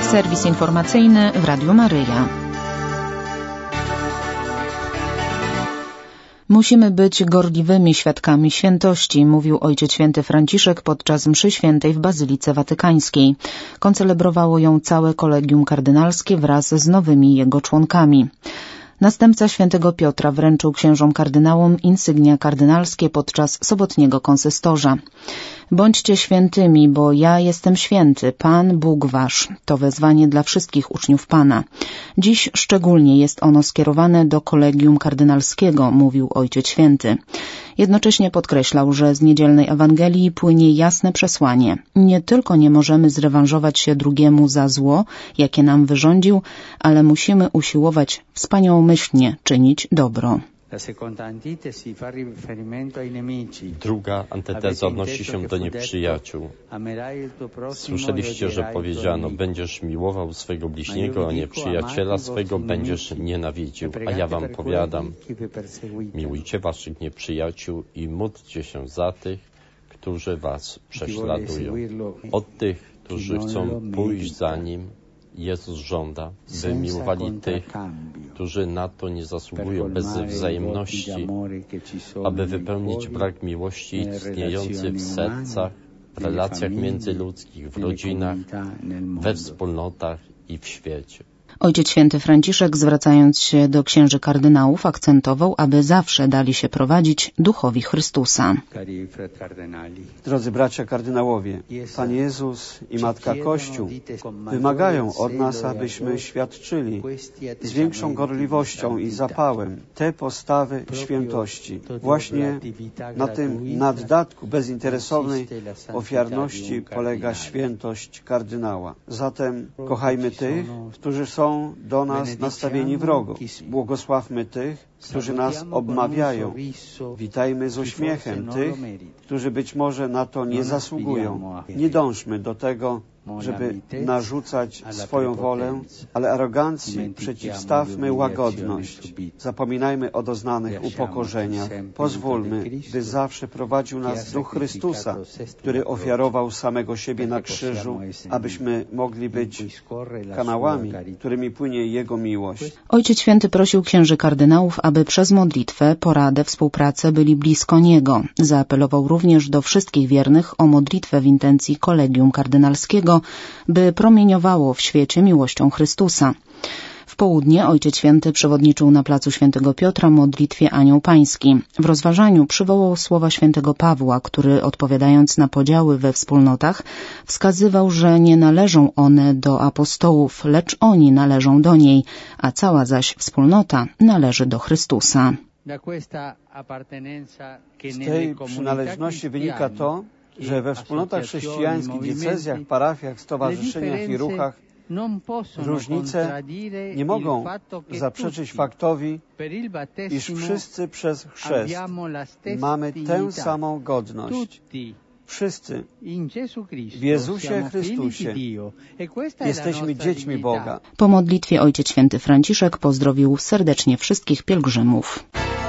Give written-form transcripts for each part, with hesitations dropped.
Serwis informacyjny w Radiu Maryja. Musimy być gorliwymi świadkami świętości, mówił Ojciec Święty Franciszek podczas mszy świętej w Bazylice Watykańskiej. Koncelebrowało ją całe kolegium kardynalskie wraz z nowymi jego członkami. Następca świętego Piotra wręczył księżom kardynałom insygnia kardynalskie podczas sobotniego konsystorza. Bądźcie świętymi, bo ja jestem święty, Pan Bóg wasz. To wezwanie dla wszystkich uczniów Pana. Dziś szczególnie jest ono skierowane do kolegium kardynalskiego, mówił Ojciec Święty. Jednocześnie podkreślał, że z niedzielnej Ewangelii płynie jasne przesłanie. Nie tylko nie możemy zrewanżować się drugiemu za zło, jakie nam wyrządził, ale musimy usiłować wspaniałomyślnie czynić dobro. Druga antyteza odnosi się do nieprzyjaciół. Słyszeliście, że powiedziano, będziesz miłował swego bliźniego, a nieprzyjaciela swego będziesz nienawidził. A ja wam powiadam, miłujcie waszych nieprzyjaciół i módlcie się za tych, którzy was prześladują. Od tych, którzy chcą pójść za Nim, Jezus żąda, by miłowali tych, którzy na to nie zasługują, bez wzajemności, aby wypełnić brak miłości istniejący w sercach, w relacjach międzyludzkich, w rodzinach, we wspólnotach i w świecie. Ojciec Święty Franciszek, zwracając się do księży kardynałów, akcentował, aby zawsze dali się prowadzić duchowi Chrystusa. Drodzy bracia kardynałowie, Pan Jezus i Matka Kościół wymagają od nas, abyśmy świadczyli z większą gorliwością i zapałem te postawy świętości. Właśnie na tym naddatku bezinteresownej ofiarności polega świętość kardynała. Zatem kochajmy tych, którzy są do nas nastawieni wrogo. Błogosławmy tych, którzy nas obmawiają. Witajmy z uśmiechem tych, którzy być może na to nie zasługują. Nie dążmy do tego, żeby narzucać swoją wolę, ale arogancji przeciwstawmy łagodność. Zapominajmy o doznanych upokorzeniach. Pozwólmy, by zawsze prowadził nas Duch Chrystusa, który ofiarował samego siebie na krzyżu, abyśmy mogli być kanałami, którymi płynie Jego miłość. Ojciec Święty prosił księży kardynałów, aby przez modlitwę, poradę, współpracę byli blisko Niego. Zaapelował również do wszystkich wiernych o modlitwę w intencji kolegium kardynalskiego, by promieniowało w świecie miłością Chrystusa. W południe Ojciec Święty przewodniczył na placu Świętego Piotra modlitwie Anioł Pański. W rozważaniu przywołał słowa Świętego Pawła, który odpowiadając na podziały we wspólnotach wskazywał, że nie należą one do apostołów, lecz oni należą do niej, a cała zaś wspólnota należy do Chrystusa. Z tej przynależności wynika to, że we wspólnotach chrześcijańskich, diecezjach, parafiach, stowarzyszeniach i ruchach różnice nie mogą zaprzeczyć faktowi, iż wszyscy przez chrzest mamy tę samą godność. Wszyscy w Jezusie Chrystusie jesteśmy dziećmi Boga. Po modlitwie Ojciec Święty Franciszek pozdrowił serdecznie wszystkich pielgrzymów.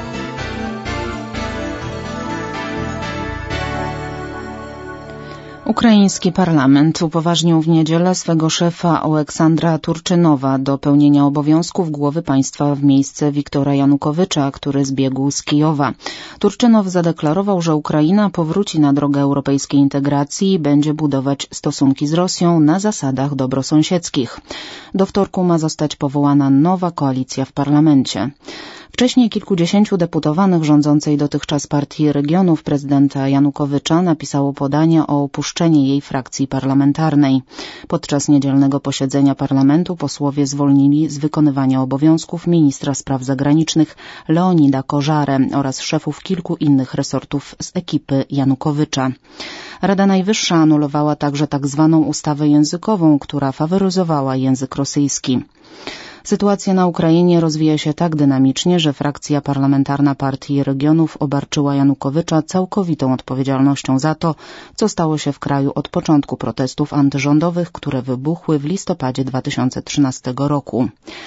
Ukraiński parlament upoważnił w niedzielę swego szefa Oleksandra Turczynowa do pełnienia obowiązków głowy państwa w miejsce Wiktora Janukowycza, który zbiegł z Kijowa. Turczynow zadeklarował, że Ukraina powróci na drogę europejskiej integracji i będzie budować stosunki z Rosją na zasadach dobrosąsiedzkich. Do wtorku ma zostać powołana nowa koalicja w parlamencie. Wcześniej kilkudziesięciu deputowanych rządzącej dotychczas Partii Regionów prezydenta Janukowycza napisało podanie o opuszczenie jej frakcji parlamentarnej. Podczas niedzielnego posiedzenia parlamentu posłowie zwolnili z wykonywania obowiązków ministra spraw zagranicznych Leonida Kożarę oraz szefów kilku innych resortów z ekipy Janukowycza. Rada Najwyższa anulowała także tak zwaną ustawę językową, która faworyzowała język rosyjski. Sytuacja na Ukrainie rozwija się tak dynamicznie, że frakcja parlamentarna Partii Regionów obarczyła Janukowycza całkowitą odpowiedzialnością za to, co stało się w kraju od początku protestów antyrządowych, które wybuchły w listopadzie 2013 roku.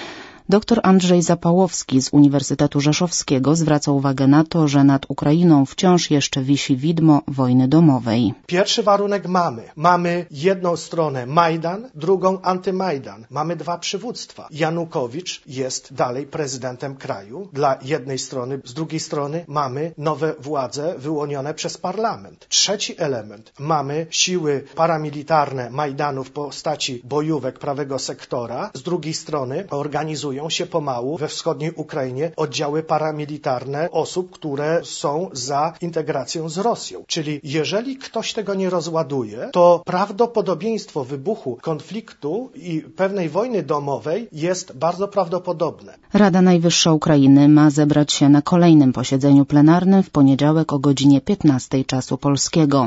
Dr Andrzej Zapałowski z Uniwersytetu Rzeszowskiego zwraca uwagę na to, że nad Ukrainą wciąż jeszcze wisi widmo wojny domowej. Pierwszy warunek mamy. Mamy jedną stronę Majdan, drugą antymajdan. Mamy dwa przywództwa. Janukowicz jest dalej prezydentem kraju dla jednej strony, z drugiej strony mamy nowe władze wyłonione przez parlament. Trzeci element. Mamy siły paramilitarne Majdanu w postaci bojówek prawego sektora. Z drugiej strony organizują się pomału we wschodniej Ukrainie oddziały paramilitarne osób, które są za integracją z Rosją. Czyli jeżeli ktoś tego nie rozładuje, to prawdopodobieństwo wybuchu konfliktu i pewnej wojny domowej jest bardzo prawdopodobne. Rada Najwyższa Ukrainy ma zebrać się na kolejnym posiedzeniu plenarnym w poniedziałek o godzinie 15 czasu polskiego.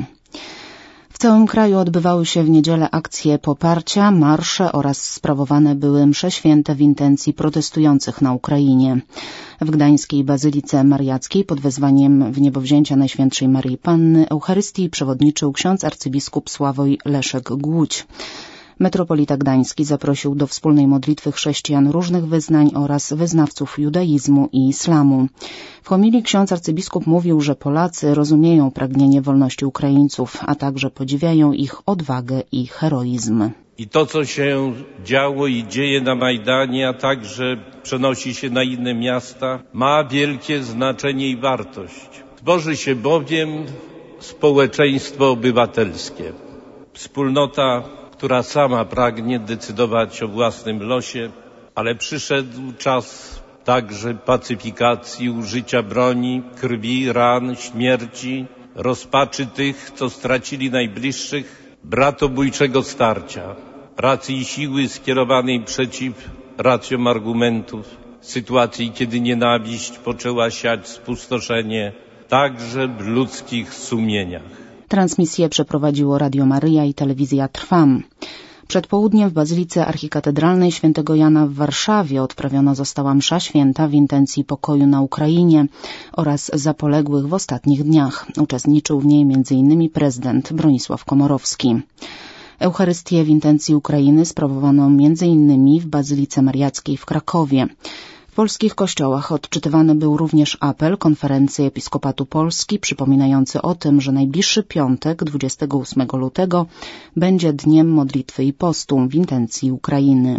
W całym kraju odbywały się w niedzielę akcje poparcia, marsze oraz sprawowane były msze święte w intencji protestujących na Ukrainie. W gdańskiej Bazylice Mariackiej pod wezwaniem Wniebowzięcia Najświętszej Maryi Panny Eucharystii przewodniczył ksiądz arcybiskup Sławoj Leszek Głódź. Metropolita Gdański zaprosił do wspólnej modlitwy chrześcijan różnych wyznań oraz wyznawców judaizmu i islamu. W homilii ksiądz arcybiskup mówił, że Polacy rozumieją pragnienie wolności Ukraińców, a także podziwiają ich odwagę i heroizm. I to, co się działo i dzieje na Majdanie, a także przenosi się na inne miasta, ma wielkie znaczenie i wartość. Tworzy się bowiem społeczeństwo obywatelskie. Wspólnota, która sama pragnie decydować o własnym losie, ale przyszedł czas także pacyfikacji, użycia broni, krwi, ran, śmierci, rozpaczy tych, co stracili najbliższych, bratobójczego starcia, racji i siły skierowanej przeciw racjom argumentów, sytuacji, kiedy nienawiść poczęła siać spustoszenie także w ludzkich sumieniach. Transmisję przeprowadziło Radio Maryja i telewizja Trwam. Przed południem w Bazylice Archikatedralnej Świętego Jana w Warszawie odprawiona została msza święta w intencji pokoju na Ukrainie oraz za poległych w ostatnich dniach. Uczestniczył w niej m.in. prezydent Bronisław Komorowski. Eucharystię w intencji Ukrainy sprawowano m.in. w Bazylice Mariackiej w Krakowie. W polskich kościołach odczytywany był również apel Konferencji Episkopatu Polski przypominający o tym, że najbliższy piątek, 28 lutego, będzie dniem modlitwy i postu w intencji Ukrainy.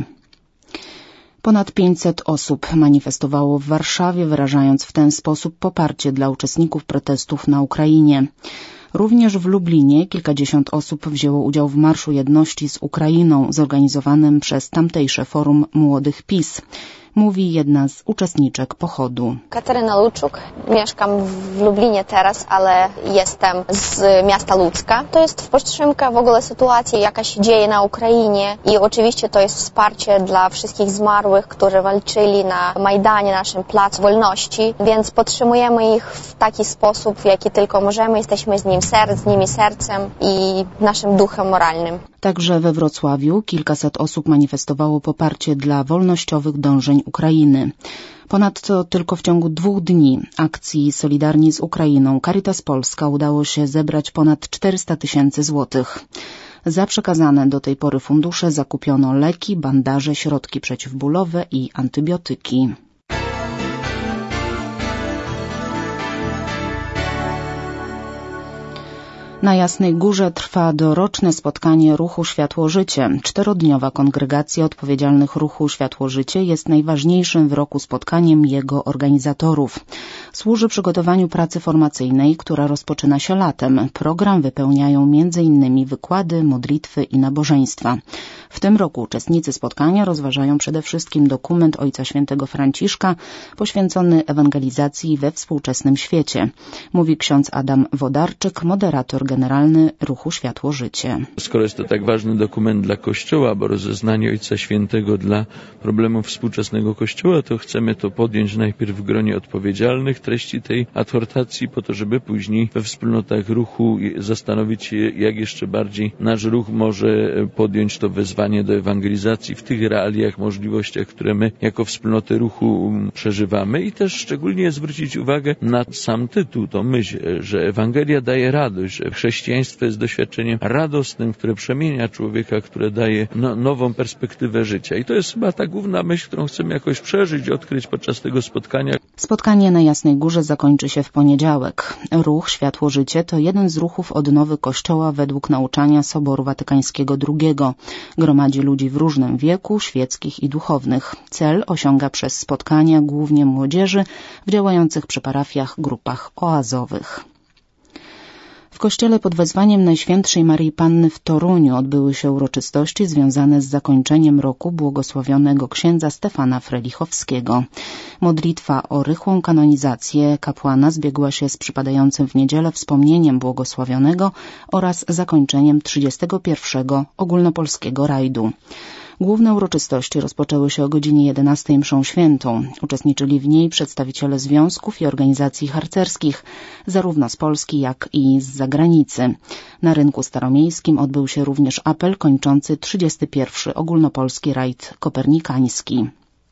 Ponad 500 osób manifestowało w Warszawie, wyrażając w ten sposób poparcie dla uczestników protestów na Ukrainie. Również w Lublinie kilkadziesiąt osób wzięło udział w Marszu Jedności z Ukrainą zorganizowanym przez tamtejsze Forum Młodych PiS. Mówi jedna z uczestniczek pochodu. Katarzyna Luczuk. Mieszkam w Lublinie teraz, ale jestem z miasta Łódzka. To jest podtrzymka w ogóle sytuacji, jaka się dzieje na Ukrainie i oczywiście to jest wsparcie dla wszystkich zmarłych, którzy walczyli na Majdanie, naszym Placu Wolności, więc podtrzymujemy ich w taki sposób, w jaki tylko możemy. Jesteśmy z nimi sercem i naszym duchem moralnym. Także we Wrocławiu kilkaset osób manifestowało poparcie dla wolnościowych dążeń Ukrainy. Ponadto tylko w ciągu 2 dni akcji Solidarni z Ukrainą Caritas Polska udało się zebrać ponad 400 000 złotych. Za przekazane do tej pory fundusze zakupiono leki, bandaże, środki przeciwbólowe i antybiotyki. Na Jasnej Górze trwa doroczne spotkanie Ruchu Światło-Życie. 4-dniowa kongregacja odpowiedzialnych Ruchu Światło-Życie jest najważniejszym w roku spotkaniem jego organizatorów. Służy przygotowaniu pracy formacyjnej, która rozpoczyna się latem. Program wypełniają m.in. wykłady, modlitwy i nabożeństwa. W tym roku uczestnicy spotkania rozważają przede wszystkim dokument Ojca Świętego Franciszka poświęcony ewangelizacji we współczesnym świecie. Mówi ksiądz Adam Wodarczyk, moderator generalny Ruchu Światło-Życie. Skoro jest to tak ważny dokument dla Kościoła, bo rozeznanie Ojca Świętego dla problemów współczesnego Kościoła, to chcemy to podjąć najpierw w gronie odpowiedzialnych treści tej adhortacji, po to, żeby później we wspólnotach ruchu zastanowić się, jak jeszcze bardziej nasz ruch może podjąć to wezwanie do ewangelizacji w tych realiach, możliwościach, które my jako wspólnoty ruchu przeżywamy i też szczególnie zwrócić uwagę na sam tytuł, tą myśl, że Ewangelia daje radość, że chrześcijaństwo jest doświadczeniem radosnym, które przemienia człowieka, które daje nową perspektywę życia. I to jest chyba ta główna myśl, którą chcemy jakoś przeżyć, odkryć podczas tego spotkania. Spotkanie na Jasnej Górze zakończy się w poniedziałek. Ruch Światło Życie to jeden z ruchów odnowy Kościoła według nauczania Soboru Watykańskiego II. Gromadzi ludzi w różnym wieku, świeckich i duchownych. Cel osiąga przez spotkania głównie młodzieży w działających przy parafiach grupach oazowych. W kościele pod wezwaniem Najświętszej Maryi Panny w Toruniu odbyły się uroczystości związane z zakończeniem roku błogosławionego księdza Stefana Frelichowskiego. Modlitwa o rychłą kanonizację kapłana zbiegła się z przypadającym w niedzielę wspomnieniem błogosławionego oraz zakończeniem 31. ogólnopolskiego rajdu. Główne uroczystości rozpoczęły się o godzinie 11 mszą świętą. Uczestniczyli w niej przedstawiciele związków i organizacji harcerskich, zarówno z Polski, jak i z zagranicy. Na rynku staromiejskim odbył się również apel kończący 31. ogólnopolski rajd kopernikański.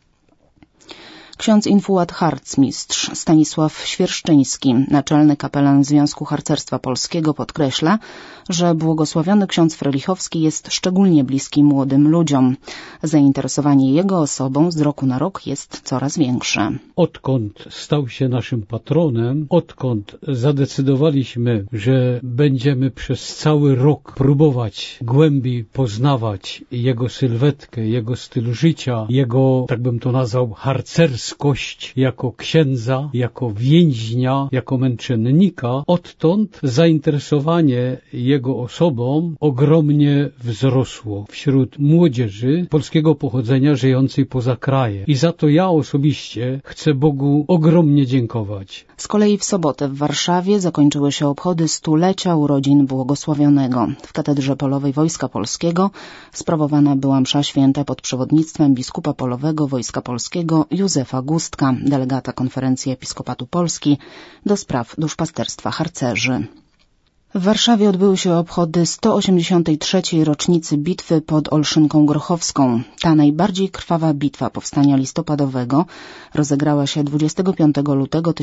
Ksiądz infułat harcmistrz Stanisław Świerszczyński, naczelny kapelan Związku Harcerstwa Polskiego, podkreśla, że błogosławiony ksiądz Frelichowski jest szczególnie bliski młodym ludziom. Zainteresowanie jego osobą z roku na rok jest coraz większe. Odkąd stał się naszym patronem, odkąd zadecydowaliśmy, że będziemy przez cały rok próbować głębiej poznawać jego sylwetkę, jego styl życia, jego, tak bym to nazwał, harcerskość jako księdza, jako więźnia, jako męczennika, odtąd zainteresowanie jego osobą ogromnie wzrosło wśród młodzieży polskiego pochodzenia żyjącej poza krajem. I za to ja osobiście chcę Bogu ogromnie dziękować. Z kolei w sobotę w Warszawie zakończyły się obchody 100-lecia urodzin błogosławionego. W Katedrze Polowej Wojska Polskiego sprawowana była msza święta pod przewodnictwem biskupa polowego Wojska Polskiego Józefa Gustka, delegata Konferencji Episkopatu Polski do spraw duszpasterstwa harcerzy. W Warszawie odbyły się obchody 183. rocznicy bitwy pod Olszynką Grochowską. Ta najbardziej krwawa bitwa powstania listopadowego rozegrała się 25 lutego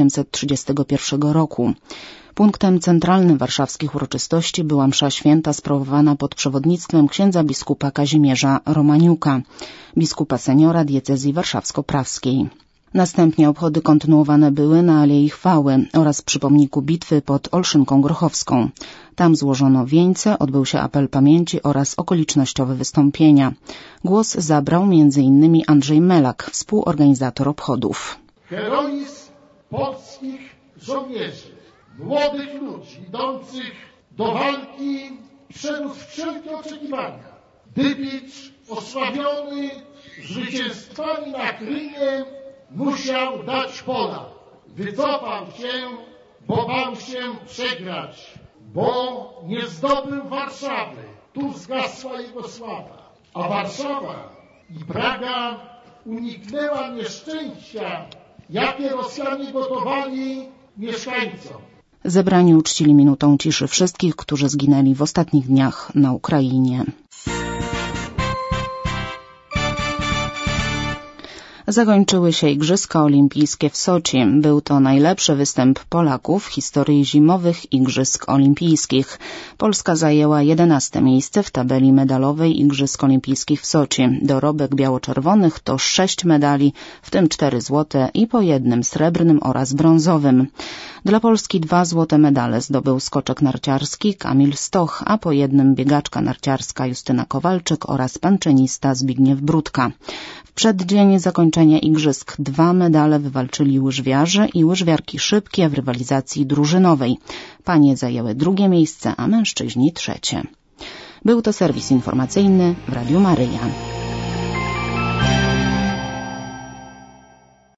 1831 roku. Punktem centralnym warszawskich uroczystości była msza święta sprawowana pod przewodnictwem księdza biskupa Kazimierza Romaniuka, biskupa seniora diecezji warszawsko-prawskiej. Następnie obchody kontynuowane były na Alei Chwały oraz przy pomniku bitwy pod Olszynką Grochowską. Tam złożono wieńce, odbył się apel pamięci oraz okolicznościowe wystąpienia. Głos zabrał m.in. Andrzej Melak, współorganizator obchodów. Heroizm polskich żołnierzy, młodych ludzi idących do walki przeniósł wszelkie oczekiwania. Dybicz osławiony zwycięstwami na Krymie musiał dać pola. Wycofał się, bo bał się przegrać, bo nie zdobył Warszawy. Tu zgasła jego sława. A Warszawa i Praga uniknęła nieszczęścia, jakie Rosjanie gotowali mieszkańcom. Zebrani uczcili minutą ciszy wszystkich, którzy zginęli w ostatnich dniach na Ukrainie. Zakończyły się Igrzyska Olimpijskie w Soczi. Był to najlepszy występ Polaków w historii zimowych Igrzysk Olimpijskich. Polska zajęła 11. miejsce w tabeli medalowej Igrzysk Olimpijskich w Soczi. Dorobek biało-czerwonych to 6 medali, w tym 4 złote i po 1 srebrnym oraz brązowym. Dla Polski 2 złote medale zdobył skoczek narciarski Kamil Stoch, a po 1 biegaczka narciarska Justyna Kowalczyk oraz panczenista Zbigniew Brudka. W przeddzień zakończenia igrzysk 2 medale wywalczyli łyżwiarze i łyżwiarki szybkie w rywalizacji drużynowej. Panie zajęły 2. miejsce, a mężczyźni 3. Był to serwis informacyjny w Radiu Maryja.